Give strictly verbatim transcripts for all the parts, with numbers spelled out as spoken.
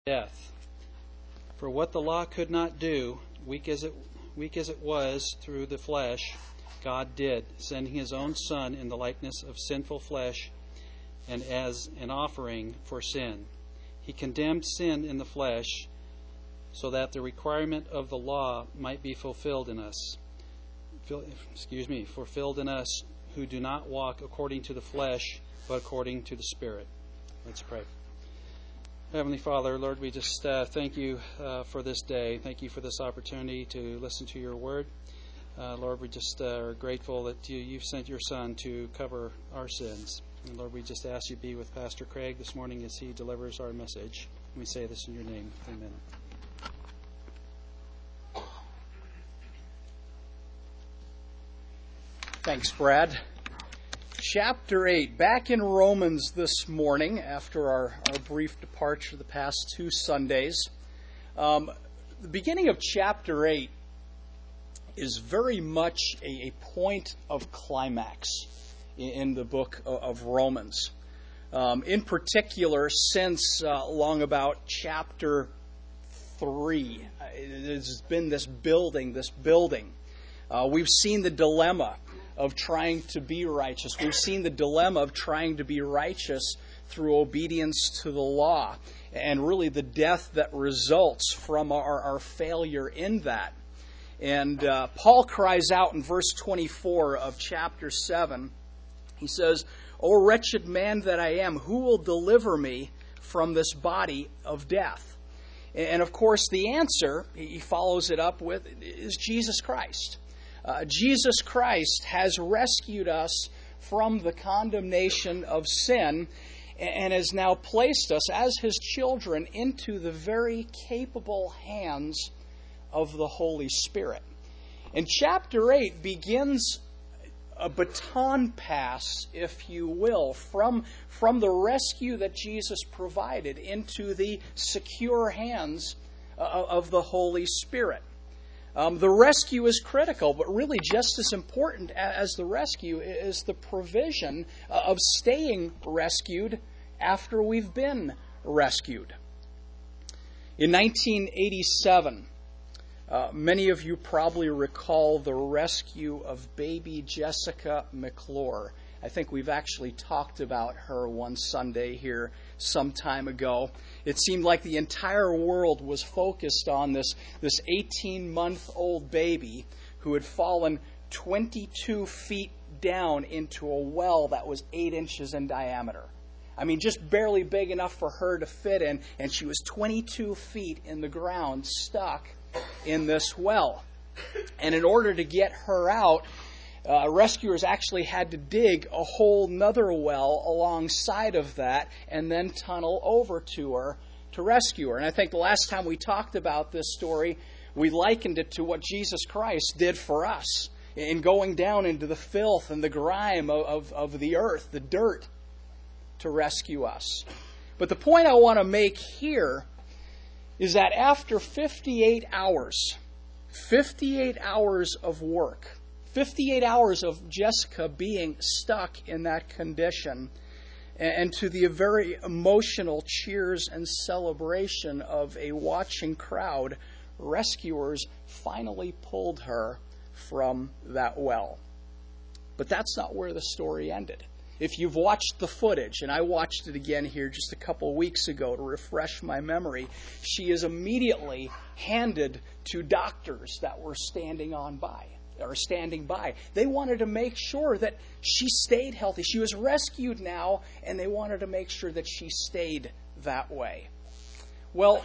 death. For what the law could not do, weak as it weak as it was through the flesh, God did, sending his own Son in the likeness of sinful flesh and as an offering for sin. He condemned sin in the flesh so that the requirement of the law might be fulfilled in us. Excuse me, fulfilled in us who do not walk according to the flesh, but according to the Spirit. Let's pray. Heavenly Father, Lord, we just uh, thank you uh, for this day. Thank you for this opportunity to listen to your word. Uh, Lord, we just uh, are grateful that you, you've sent your Son to cover our sins. And Lord, we just ask you to be with Pastor Craig this morning as he delivers our message. We say this in your name. Amen. Thanks, Brad. Chapter eight, back in Romans this morning after our, our brief departure the past two Sundays. Um, the beginning of chapter eight is very much a, a point of climax in, in the book of, of Romans. Um, in particular, since uh, long about chapter three, it has been this building, this building. Uh, we've seen the dilemma of trying to be righteous. We've seen the dilemma of trying to be righteous through obedience to the law, and really the death that results from our, our failure in that. And uh, Paul cries out in verse twenty-four of chapter seven, he says, "O wretched man that I am, who will deliver me from this body of death?" And of course the answer, he follows it up with, is Jesus Christ. Uh, Jesus Christ has rescued us from the condemnation of sin and has now placed us as his children into the very capable hands of the Holy Spirit. And chapter eight begins a baton pass, if you will, from, from the rescue that Jesus provided into the secure hands of, of the Holy Spirit. Um, the rescue is critical, but really just as important as the rescue is the provision of staying rescued after we've been rescued. In nineteen eighty-seven, uh, many of you probably recall the rescue of baby Jessica McClure. I think we've actually talked about her one Sunday here some time ago. It seemed like the entire world was focused on this, this eighteen-month-old baby who had fallen twenty-two feet down into a well that was eight inches in diameter. I mean, just barely big enough for her to fit in, and she was twenty-two feet in the ground, stuck in this well. And in order to get her out, Uh, rescuers actually had to dig a whole nother well alongside of that and then tunnel over to her to rescue her. And I think the last time we talked about this story, we likened it to what Jesus Christ did for us in going down into the filth and the grime of, of, of the earth, the dirt, to rescue us. But the point I want to make here is that after fifty-eight hours, fifty-eight hours of work, fifty-eight hours of Jessica being stuck in that condition, and to the very emotional cheers and celebration of a watching crowd, rescuers finally pulled her from that well. But that's not where the story ended. If you've watched the footage, and I watched it again here just a couple weeks ago to refresh my memory, she is immediately handed to doctors that were standing on by. Or standing by. They wanted to make sure that she stayed healthy. She was rescued now, and they wanted to make sure that she stayed that way. Well,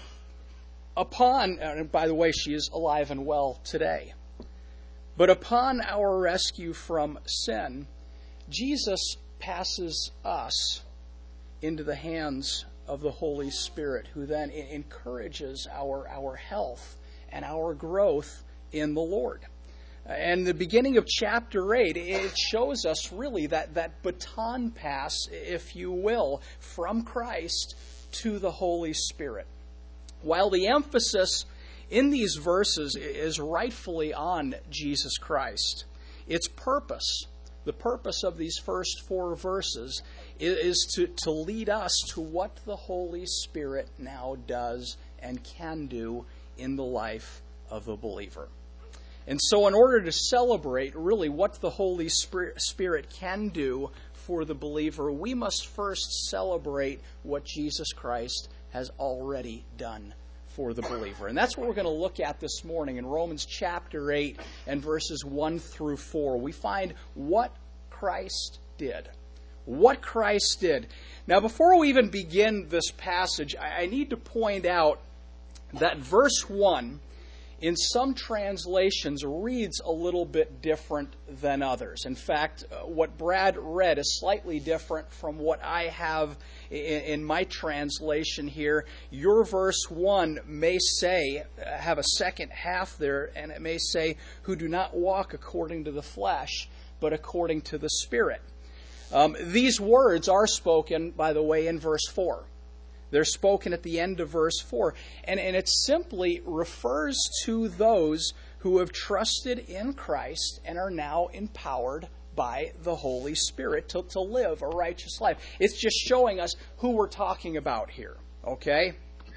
upon, and by the way, she is alive and well today. But upon our rescue from sin, Jesus passes us into the hands of the Holy Spirit, who then encourages our, our health and our growth in the Lord. And the beginning of chapter eight, it shows us really that, that baton pass, if you will, from Christ to the Holy Spirit. While the emphasis in these verses is rightfully on Jesus Christ, its purpose, the purpose of these first four verses, is to, to lead us to what the Holy Spirit now does and can do in the life of a believer. And so in order to celebrate really what the Holy Spirit can do for the believer, we must first celebrate what Jesus Christ has already done for the believer. And that's what we're going to look at this morning in Romans chapter eight and verses one through four. We find what Christ did. What Christ did. Now, before we even begin this passage, I need to point out that verse one in some translations reads a little bit different than others. In fact, what Brad read is slightly different from what I have in my translation here. Your verse one may say, have a second half there, and it may say, who do not walk according to the flesh, but according to the Spirit. Um, these words are spoken, by the way, in verse four. They're spoken at the end of verse four. And, and it simply refers to those who have trusted in Christ and are now empowered by the Holy Spirit to, to live a righteous life. It's just showing us who we're talking about here. Okay?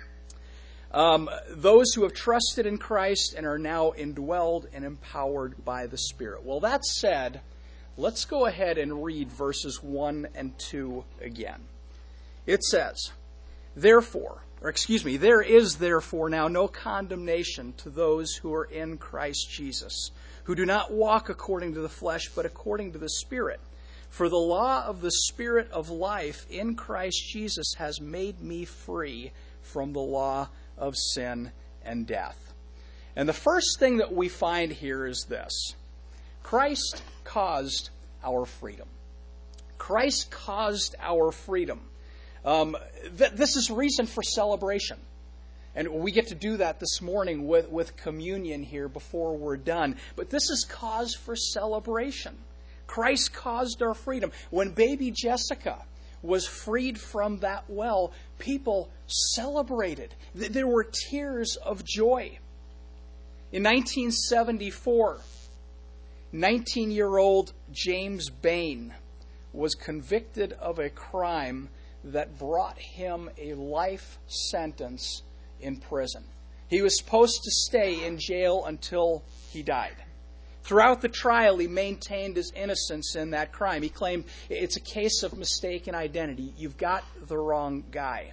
Um, those who have trusted in Christ and are now indwelled and empowered by the Spirit. Well, that said, let's go ahead and read verses one and two again. It says, Therefore, or excuse me, there is therefore now no condemnation to those who are in Christ Jesus, who do not walk according to the flesh, but according to the Spirit. For the law of the Spirit of life in Christ Jesus has made me free from the law of sin and death. And the first thing that we find here is this. Christ caused our freedom. Christ caused our freedom. Um, th- this is reason for celebration. And we get to do that this morning with, with communion here before we're done. But this is cause for celebration. Christ caused our freedom. When baby Jessica was freed from that well, people celebrated. Th- there were tears of joy. In nineteen seventy-four, nineteen-year-old James Bain was convicted of a crime that brought him a life sentence in prison. He was supposed to stay in jail until he died. Throughout the trial, he maintained his innocence in that crime. He claimed it's a case of mistaken identity. You've got the wrong guy.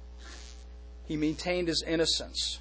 He maintained his innocence.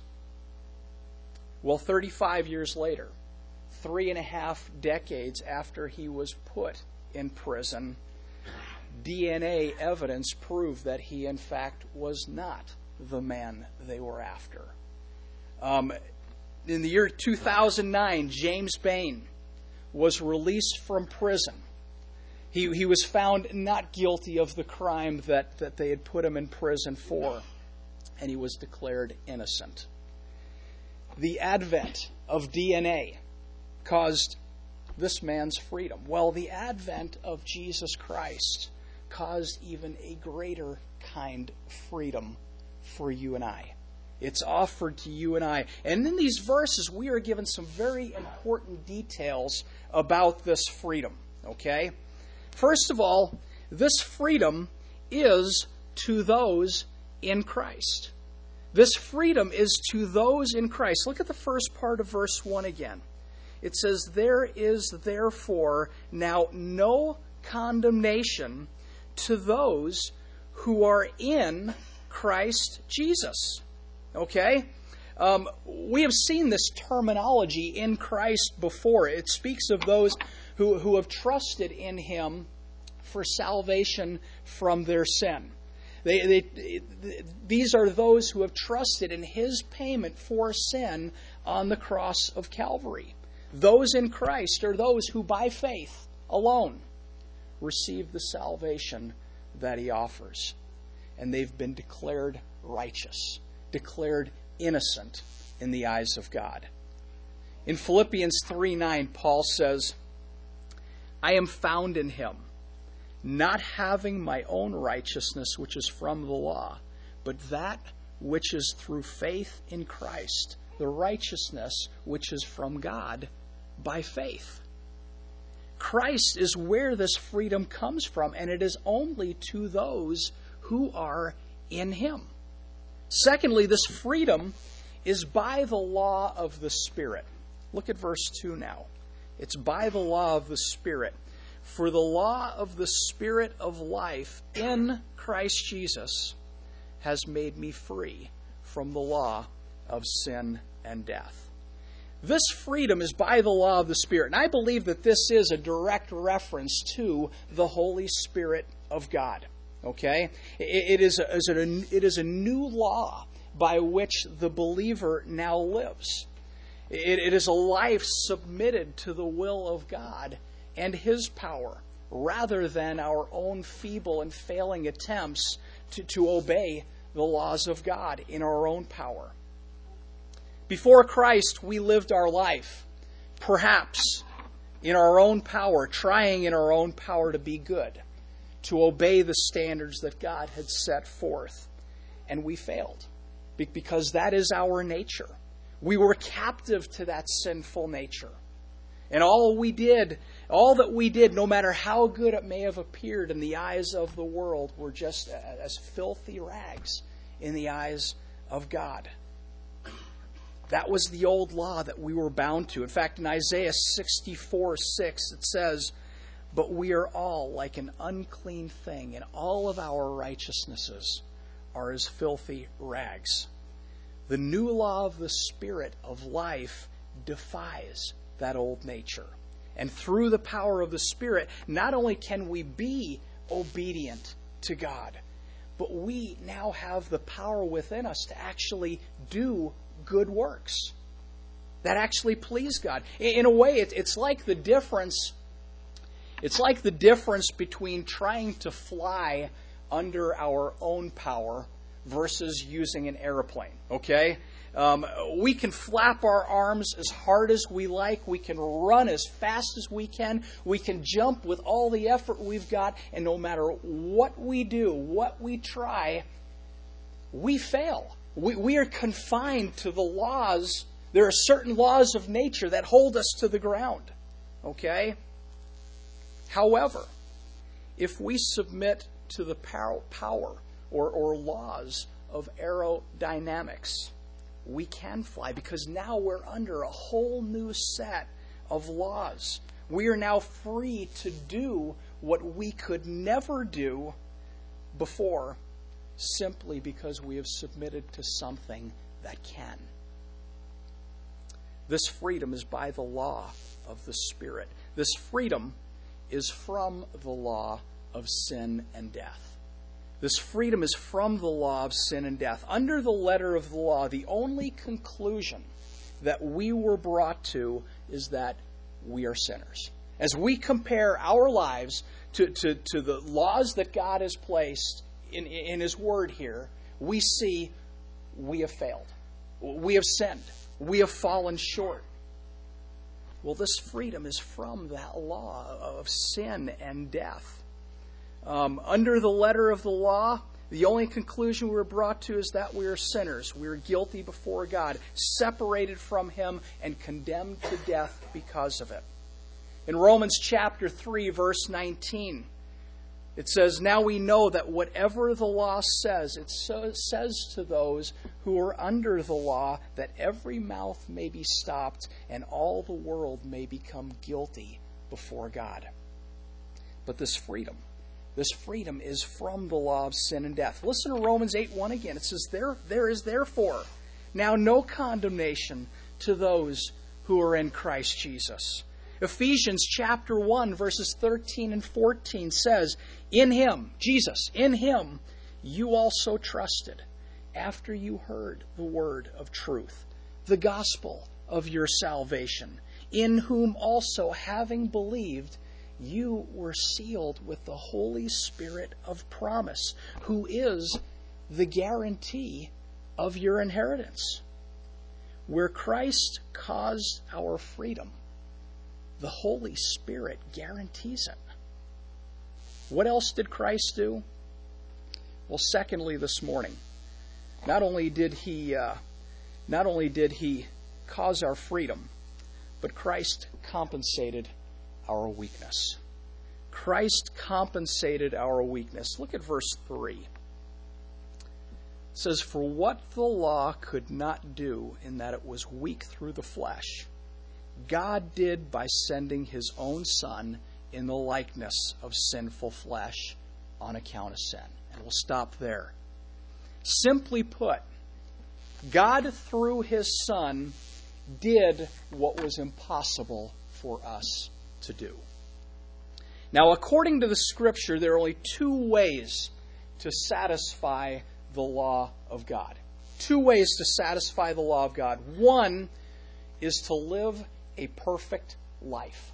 Well, thirty-five years later, three and a half decades after he was put in prison, D N A evidence proved that he, in fact, was not the man they were after. Um, in the year two thousand nine, James Bain was released from prison. He, he was found not guilty of the crime that, that they had put him in prison for, and he was declared innocent. The advent of D N A caused this man's freedom. Well, the advent of Jesus Christ caused even a greater kind of freedom for you and I. It's offered to you and I. And in these verses, we are given some very important details about this freedom. Okay? First of all, this freedom is to those in Christ. This freedom is to those in Christ. Look at the first part of verse one again. It says, There is therefore now no condemnation to those who are in Christ Jesus. Okay? Um, we have seen this terminology in Christ before. It speaks of those who, who have trusted in Him for salvation from their sin. They, they, these are those who have trusted in His payment for sin on the cross of Calvary. Those in Christ are those who by faith alone receive the salvation that He offers. And they've been declared righteous, declared innocent in the eyes of God. In Philippians three nine, Paul says, I am found in Him, not having my own righteousness which is from the law, but that which is through faith in Christ, the righteousness which is from God by faith. Christ is where this freedom comes from, and it is only to those who are in Him. Secondly, this freedom is by the law of the Spirit. Look at verse two now. It's by the law of the Spirit. For the law of the Spirit of life in Christ Jesus has made me free from the law of sin and death. This freedom is by the law of the Spirit. And I believe that this is a direct reference to the Holy Spirit of God. Okay? It is a, it is a new law by which the believer now lives. It, it is a life submitted to the will of God and His power, rather than our own feeble and failing attempts to, to obey the laws of God in our own power. Before Christ, we lived our life, perhaps in our own power, trying in our own power to be good, to obey the standards that God had set forth. And we failed, because that is our nature. We were captive to that sinful nature. And all we did, all that we did, no matter how good it may have appeared in the eyes of the world, were just as filthy rags in the eyes of God. That was the old law that we were bound to. In fact, in Isaiah sixty-four six, it says, "But we are all like an unclean thing, and all of our righteousnesses are as filthy rags." The new law of the Spirit of life defies that old nature. And through the power of the Spirit, not only can we be obedient to God, but we now have the power within us to actually do good works that actually please God. In a way, it's like the difference. It's like the difference between trying to fly under our own power versus using an airplane. Okay? Um, we can flap our arms as hard as we like. We can run as fast as we can. We can jump with all the effort we've got. And no matter what we do, what we try, we fail. We, we are confined to the laws. There are certain laws of nature that hold us to the ground. Okay? However, if we submit to the power or, or laws of aerodynamics, we can fly, because now we're under a whole new set of laws. We are now free to do what we could never do before, simply because we have submitted to something that can. This freedom is by the law of the Spirit. This freedom is from the law of sin and death. This freedom is from the law of sin and death. Under the letter of the law, the only conclusion that we were brought to is that we are sinners. As we compare our lives to, to, to the laws that God has placed in, in His Word here, we see we have failed. We have sinned. We have fallen short. Well, this freedom is from that law of sin and death. Um, under the letter of the law, the only conclusion we were brought to is that we are sinners. We are guilty before God, separated from Him, and condemned to death because of it. In Romans chapter three, verse nineteen, it says, "Now we know that whatever the law says, it so says to those who are under the law, that every mouth may be stopped and all the world may become guilty before God." But this freedom, This freedom is from the law of sin and death. Listen to Romans eight one again. It says, there, there is therefore now no condemnation to those who are in Christ Jesus. Ephesians chapter one, verses thirteen and fourteen says, "In Him," Jesus, "in Him you also trusted, after you heard the word of truth, the gospel of your salvation, in whom also, having believed, you were sealed with the Holy Spirit of promise, who is the guarantee of your inheritance." Where Christ caused our freedom, the Holy Spirit guarantees it. What else did Christ do? Well, secondly, this morning, not only did He, uh, not only did He cause our freedom, but Christ compensated our weakness. Christ compensated our weakness. Look at verse three. It says, "For what the law could not do in that it was weak through the flesh, God did by sending his own Son in the likeness of sinful flesh on account of sin." And we'll stop there. Simply put, God, through his Son, did what was impossible for us to do. Now, according to the Scripture, there are only two ways to satisfy the law of God. Two ways to satisfy the law of God. One is to live a perfect life.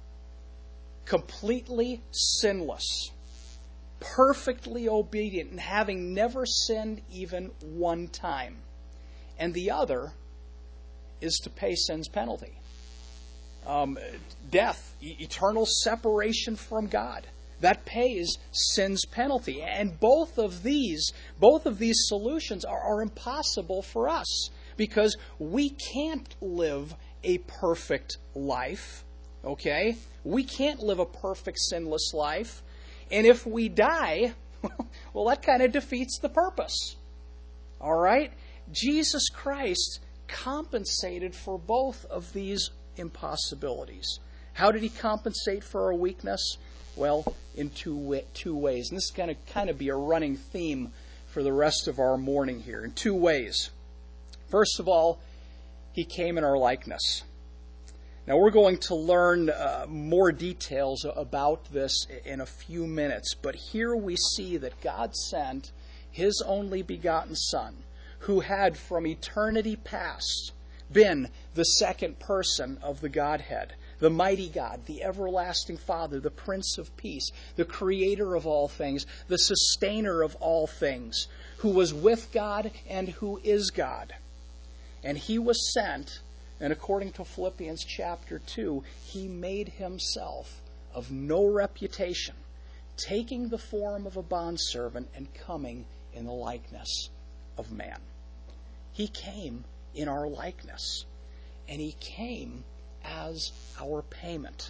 Completely sinless. Perfectly obedient, and having never sinned even one time. And the other is to pay sin's penalty. Um, death, e- eternal separation from God. That pays sin's penalty. And both of these, both of these solutions are, are impossible for us because we can't live a perfect life. Okay? We can't live a perfect sinless life. And if we die, well, that kind of defeats the purpose. All right? Jesus Christ compensated for both of these impossibilities. How did he compensate for our weakness? Well, in two two ways. And this is going to kind of be a running theme for the rest of our morning here. In two ways. First of all, he came in our likeness. Now, we're going to learn uh, more details about this in a few minutes. But here we see that God sent his only begotten Son, who had from eternity past been the second person of the Godhead, the mighty God, the everlasting Father, the Prince of Peace, the creator of all things, the sustainer of all things, who was with God and who is God. And he was sent, and according to Philippians chapter two, he made himself of no reputation, taking the form of a bondservant and coming in the likeness of man. He came in our likeness, and he came as our payment.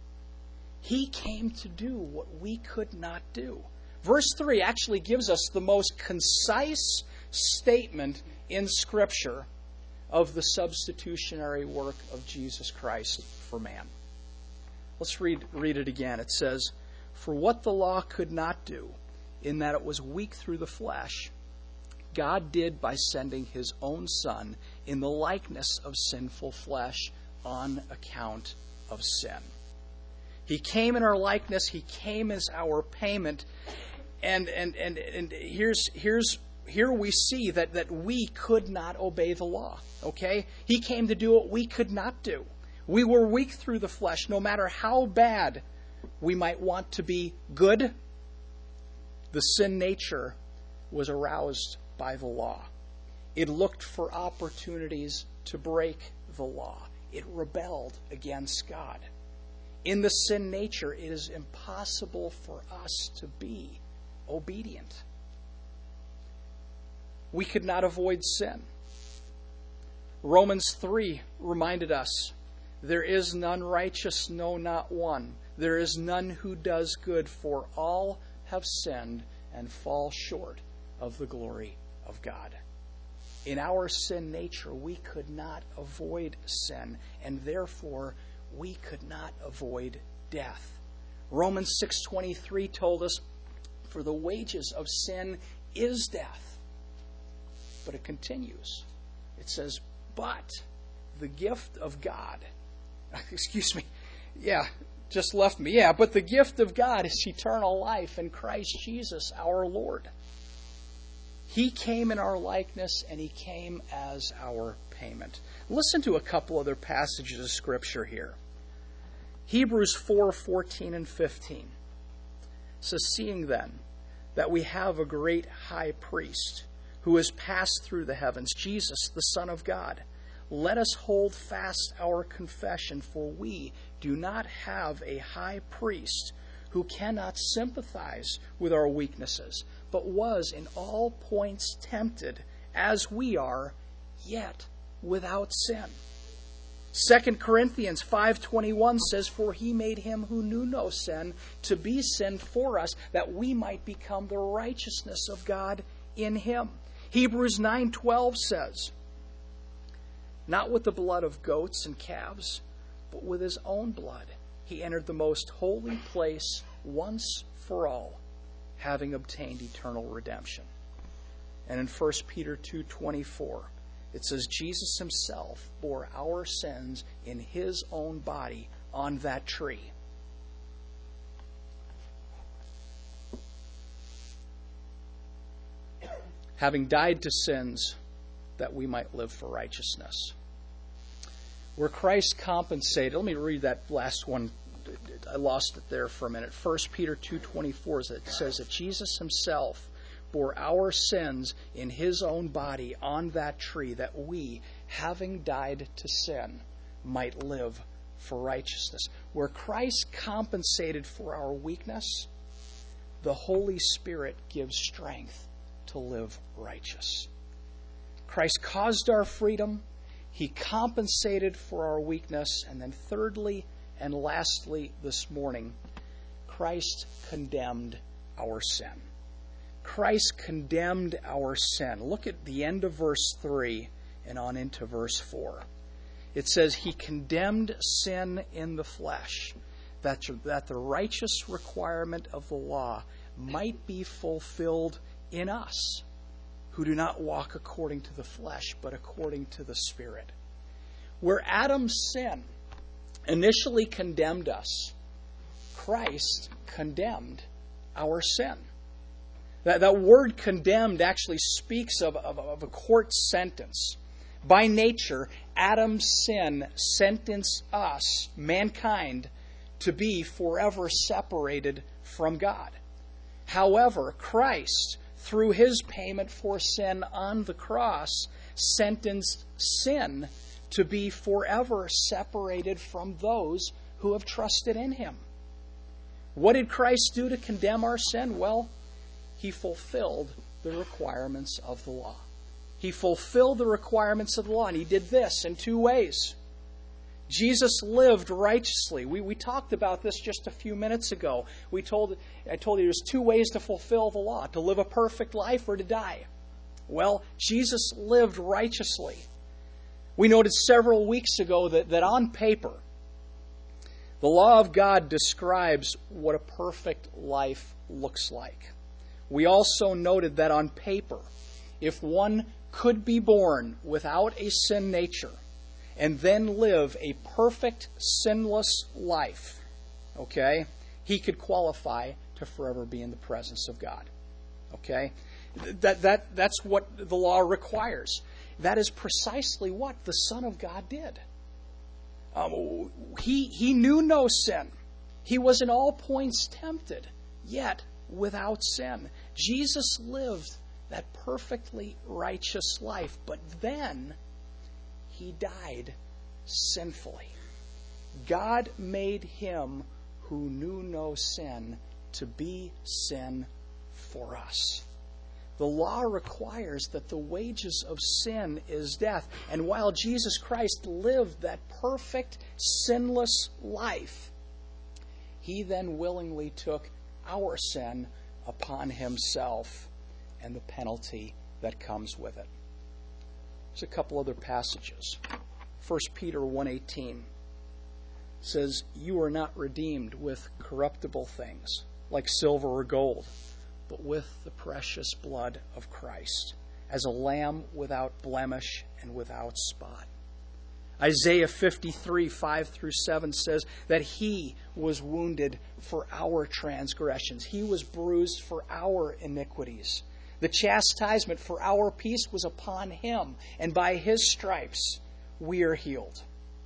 He came to do what we could not do. Verse three actually gives us the most concise statement in Scripture of the substitutionary work of Jesus Christ for man. Let's read, read it again. It says, "For what the law could not do, in that it was weak through the flesh, God did by sending his own Son in the likeness of sinful flesh on account of sin." He came in our likeness. He came as our payment. And and and, and here's here's here we see that, that we could not obey the law. Okay? He came to do what we could not do. We were weak through the flesh. No matter how bad we might want to be good, the sin nature was aroused by the law. It looked for opportunities to break the law. It rebelled against God. In the sin nature, it is impossible for us to be obedient. We could not avoid sin. Romans three reminded us, "There is none righteous, no, not one. There is none who does good, for all have sinned and fall short of the glory of God." In our sin nature, we could not avoid sin, and therefore we could not avoid death. Romans six twenty-three told us, "For the wages of sin is death." But it continues. It says, "But the gift of God," excuse me, yeah, just left me. Yeah, "but the gift of God is eternal life in Christ Jesus our Lord." He came in our likeness, and he came as our payment. Listen to a couple other passages of Scripture here. Hebrews four fourteen and fifteen says, "Seeing then that we have a great high priest who has passed through the heavens, Jesus, the Son of God, let us hold fast our confession, for we do not have a high priest who cannot sympathize with our weaknesses, but was in all points tempted as we are, yet without sin." Second Corinthians five twenty-one says, "For he made him who knew no sin to be sin for us, that we might become the righteousness of God in him." Hebrews nine twelve says, "Not with the blood of goats and calves, but with his own blood he entered the most holy place once for all, having obtained eternal redemption." And in First Peter two twenty-four, it says, "Jesus himself bore our sins in his own body on that tree." Having died to sins that we might live for righteousness. Where Christ compensated, let me read that last one. I lost it there for a minute. First Peter two twenty-four, it says that Jesus himself bore our sins in his own body on that tree, that we, having died to sin, might live for righteousness. Where Christ compensated for our weakness, the Holy Spirit gives strength to live righteous. Christ caused our freedom. He compensated for our weakness. And then thirdly and lastly this morning, Christ condemned our sin. Christ condemned our sin. Look at the end of verse three and on into verse four. It says, "He condemned sin in the flesh, that, that the righteous requirement of the law might be fulfilled in us, who do not walk according to the flesh, but according to the Spirit." Where Adam's sin initially condemned us, Christ condemned our sin. That, that word condemned actually speaks of, of, of a court sentence. By nature, Adam's sin sentenced us, mankind, to be forever separated from God. However, Christ, through his payment for sin on the cross, sentenced sin to be forever separated from those who have trusted in him. What did Christ do to condemn our sin? Well, he fulfilled the requirements of the law. He fulfilled the requirements of the law, and he did this in two ways. Jesus lived righteously. We, we talked about this just a few minutes ago. We told I told you there's two ways to fulfill the law: to live a perfect life or to die. Well, Jesus lived righteously. We noted several weeks ago that, that on paper, the law of God describes what a perfect life looks like. We also noted that on paper, if one could be born without a sin nature and then live a perfect, sinless life, okay, he could qualify to forever be in the presence of God. Okay? That, that, that's what the law requires. That is precisely what the Son of God did. Um, he, he knew no sin. He was in all points tempted, yet without sin. Jesus lived that perfectly righteous life, but then he died sinfully. God made him who knew no sin to be sin for us. The law requires that the wages of sin is death. And while Jesus Christ lived that perfect, sinless life, he then willingly took our sin upon himself and the penalty that comes with it. There's a couple other passages. First Peter one eighteen says, "You are not redeemed with corruptible things, like silver or gold, but with the precious blood of Christ, as a lamb without blemish and without spot." Isaiah fifty-three, five through seven says that he was wounded for our transgressions. He was bruised for our iniquities. The chastisement for our peace was upon him, and by his stripes we are healed.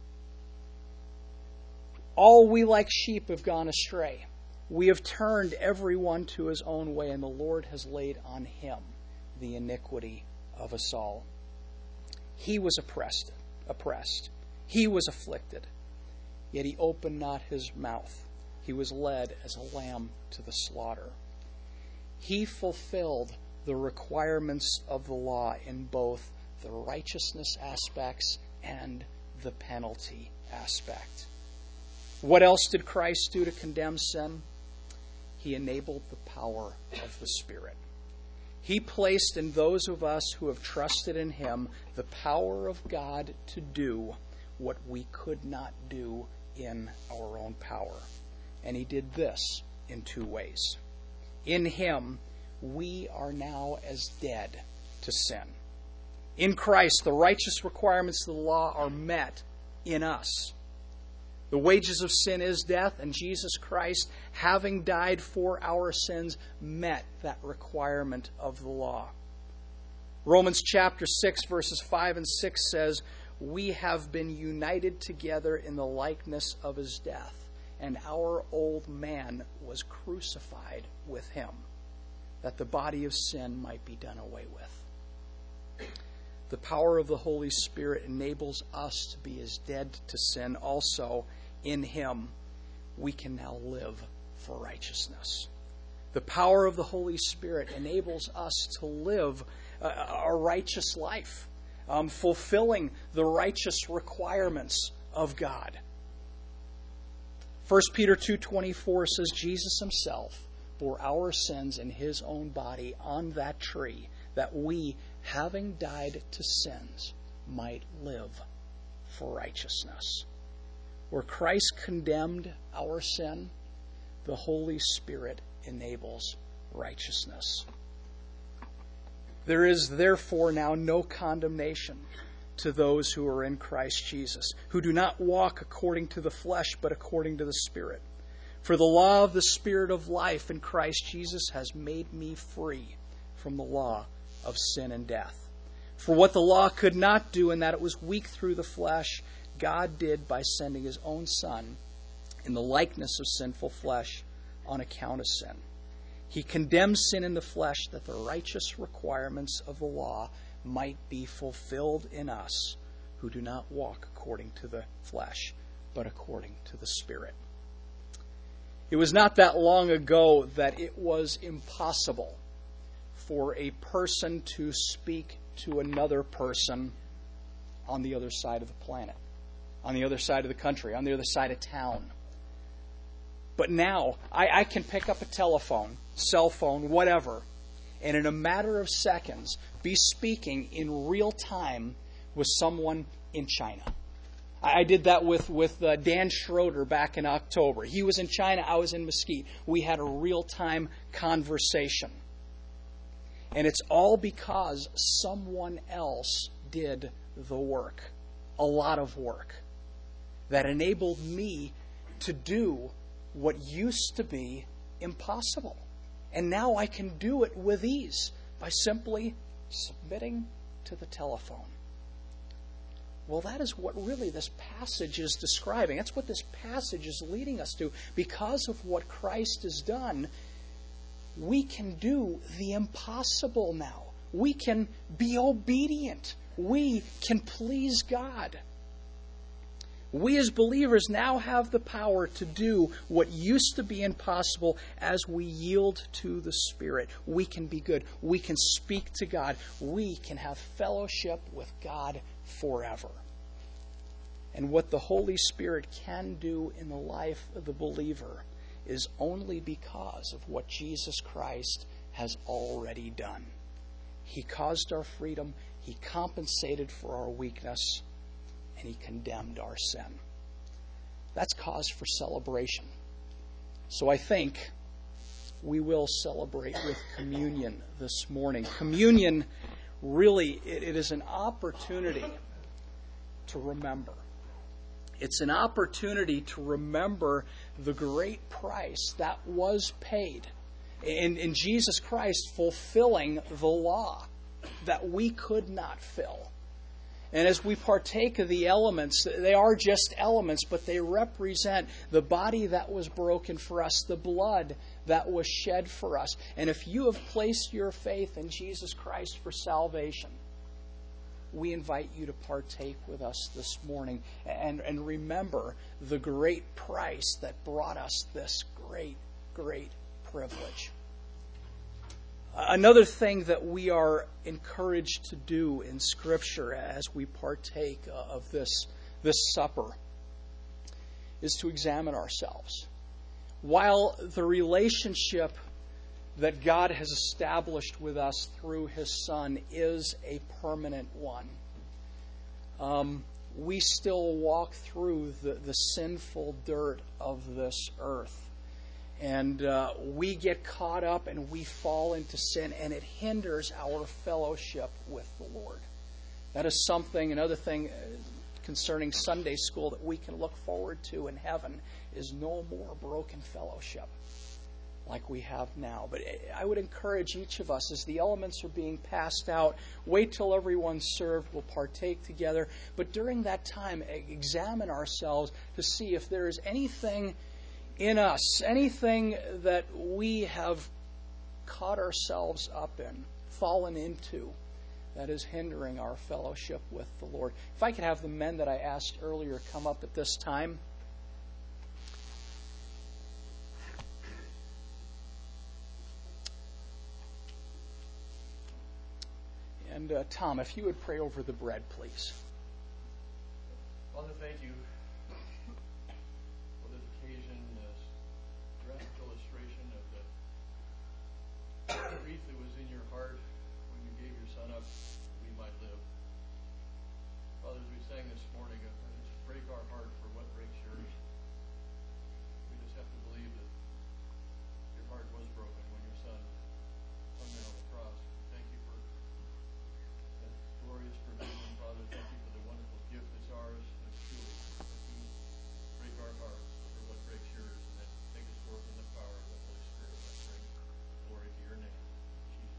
All we like sheep have gone astray. We have turned everyone to his own way, and the Lord has laid on him the iniquity of us all. He was oppressed, oppressed. He was afflicted, yet he opened not his mouth. He was led as a lamb to the slaughter. He fulfilled the requirements of the law in both the righteousness aspects and the penalty aspect. What else did Christ do to condemn sin? He enabled the power of the Spirit. He placed in those of us who have trusted in Him the power of God to do what we could not do in our own power. And He did this in two ways. In Him, we are now as dead to sin. In Christ, the righteous requirements of the law are met in us. The wages of sin is death, and Jesus Christ, having died for our sins, met that requirement of the law. Romans chapter six, verses five and six says, "We have been united together in the likeness of His death, and our old man was crucified with Him, that the body of sin might be done away with." The power of the Holy Spirit enables us to be as dead to sin. Also, in Him, we can now live for righteousness. The power of the Holy Spirit enables us to live a, a righteous life, um, fulfilling the righteous requirements of God. First Peter two twenty-four says, "Jesus Himself bore our sins in His own body on that tree, that we, having died to sins, might live for righteousness." Where Christ condemned our sin, the Holy Spirit enables righteousness. There is therefore now no condemnation to those who are in Christ Jesus, who do not walk according to the flesh, but according to the Spirit. For the law of the Spirit of life in Christ Jesus has made me free from the law of sin and death. For what the law could not do, in that it was weak through the flesh, God did by sending His own Son in the likeness of sinful flesh on account of sin. He condemned sin in the flesh, that the righteous requirements of the law might be fulfilled in us, who do not walk according to the flesh, but according to the Spirit. It was not that long ago that it was impossible for a person to speak to another person on the other side of the planet, on the other side of the country, on the other side of town. But now, I, I can pick up a telephone, cell phone, whatever, and in a matter of seconds be speaking in real time with someone in China. I did that with, with uh, Dan Schroeder back in October. He was in China, I was in Mesquite. We had a real-time conversation. And it's all because someone else did the work, a lot of work, that enabled me to do what used to be impossible. And now I can do it with ease by simply submitting to the telephone. Well, that is what really this passage is describing. That's what this passage is leading us to. Because of what Christ has done, we can do the impossible now. We can be obedient. We can please God. We as believers now have the power to do what used to be impossible as we yield to the Spirit. We can be good. We can speak to God. We can have fellowship with God forever. And what the Holy Spirit can do in the life of the believer is only because of what Jesus Christ has already done. He caused our freedom. He compensated for our weakness. And He condemned our sin. That's cause for celebration. So I think we will celebrate with communion this morning. Communion, really, it, it is an opportunity to remember. It's an opportunity to remember the great price that was paid in, in Jesus Christ fulfilling the law that we could not fill. And as we partake of the elements, they are just elements, but they represent the body that was broken for us, the blood that was shed for us. And if you have placed your faith in Jesus Christ for salvation, we invite you to partake with us this morning and, and remember the great price that brought us this great, great privilege. Another thing that we are encouraged to do in Scripture as we partake of this, this supper is to examine ourselves. While the relationship that God has established with us through His Son is a permanent one, um, we still walk through the, the sinful dirt of this earth. And uh, we get caught up and we fall into sin, and it hinders our fellowship with the Lord. That is something, another thing concerning Sunday school that we can look forward to in heaven is no more broken fellowship like we have now. But I would encourage each of us, as the elements are being passed out, wait till everyone's served, we'll partake together. But during that time, examine ourselves to see if there is anything in us, anything that we have caught ourselves up in, fallen into, that is hindering our fellowship with the Lord. If I could have the men that I asked earlier come up at this time. And uh, Tom, if you would pray over the bread, please. Father, thank you for this occasion, this direct illustration of the grief that was in your heart when you gave your Son up, we might live. Father, as we sang this morning, uh, just break our heart for what breaks yours. We just have to believe that your heart was broken when your Son hung there on the cross. Thank you for that glorious provision, Father. Thank you for the wonderful gift that's ours. That's truly that you break our hearts for what breaks yours, and then take us forth in the power of the Holy Spirit. I bring glory to your name, Jesus.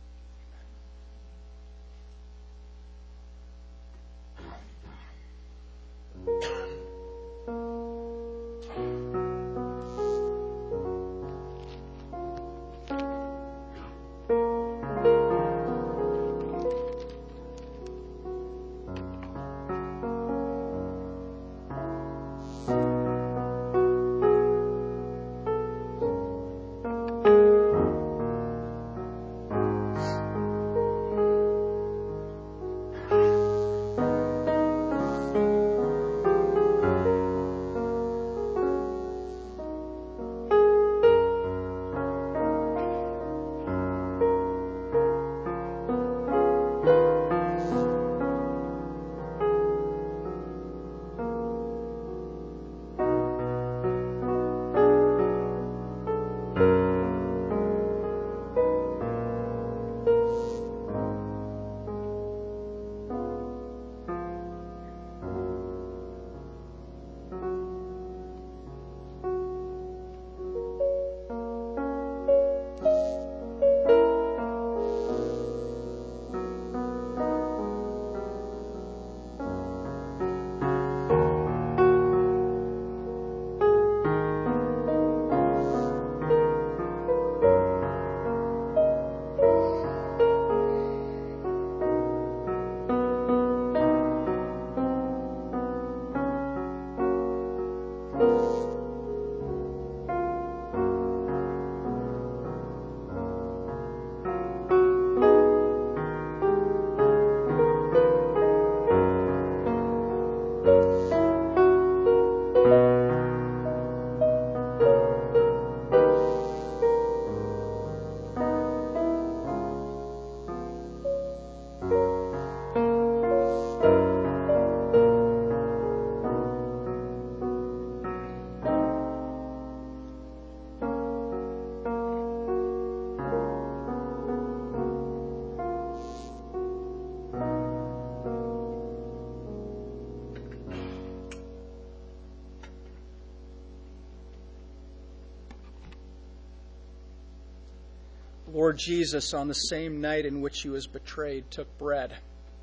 Lord Jesus, on the same night in which he was betrayed, took bread.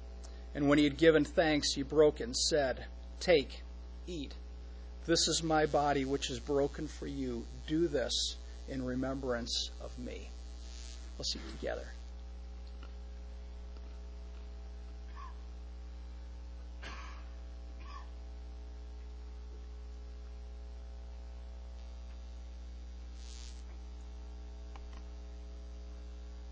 And when he had given thanks, he broke it and said, "Take, eat. This is my body, which is broken for you. Do this in remembrance of me." Let's eat together.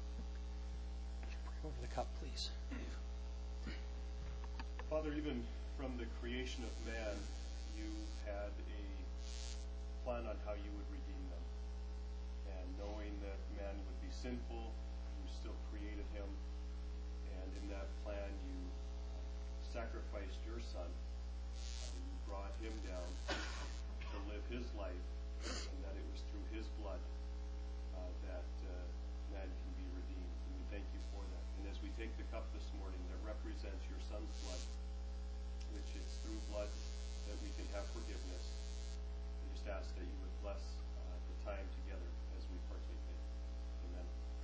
Over the cup, please. Father, even from the creation of man, you had a plan on how you would redeem them. And knowing that man would be sinful, you still created him. And in that plan, you sacrificed your son. Uh, you brought him down to live his life, and that it was through his blood uh, that uh, man can be redeemed. And we thank you for that. And as we take the cup this morning that represents your son's blood, which is through blood that we can have forgiveness, we just ask that you would bless uh, the time together as we partake in it. Amen.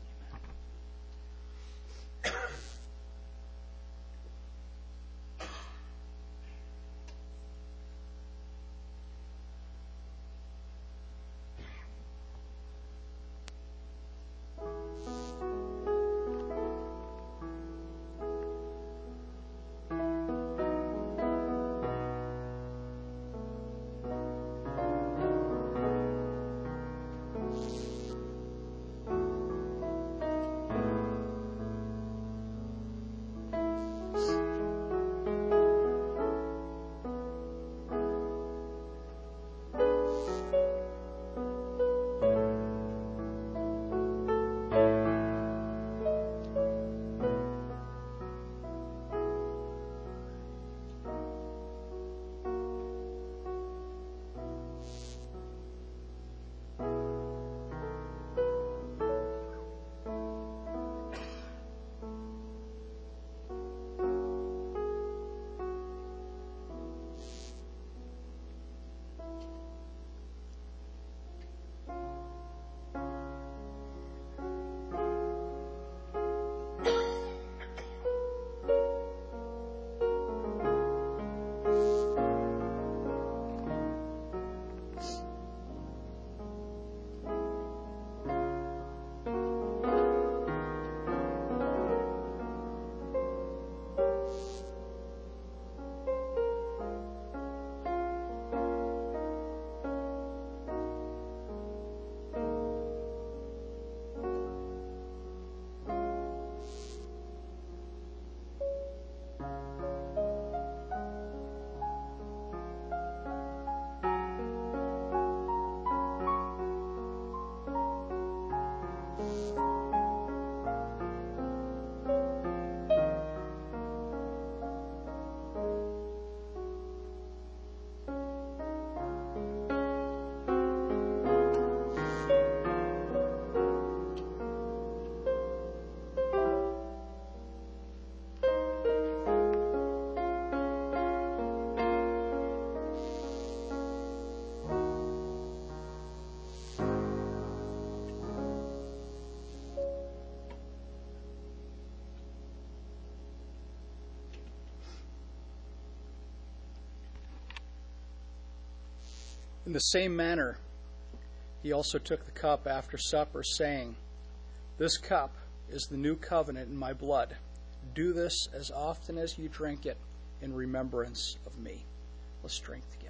In the same manner, he also took the cup after supper, saying, "This cup is the new covenant in my blood. Do this as often as you drink it in remembrance of me." Let's drink together.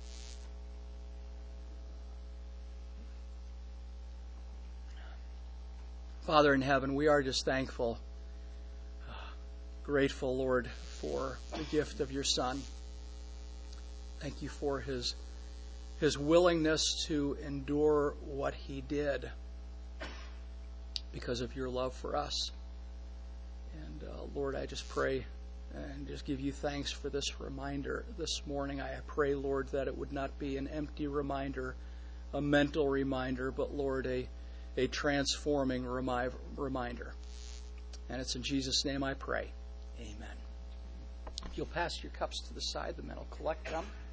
Father in heaven, we are just thankful, uh, grateful, Lord, for the gift of your Son. Thank you for his his willingness to endure what he did because of your love for us. And uh, Lord, I just pray and just give you thanks for this reminder this morning. I pray, Lord, that it would not be an empty reminder, a mental reminder, but, Lord, a, a transforming remi- reminder. And it's in Jesus' name I pray. Amen. If you'll pass your cups to the side, the men will collect them.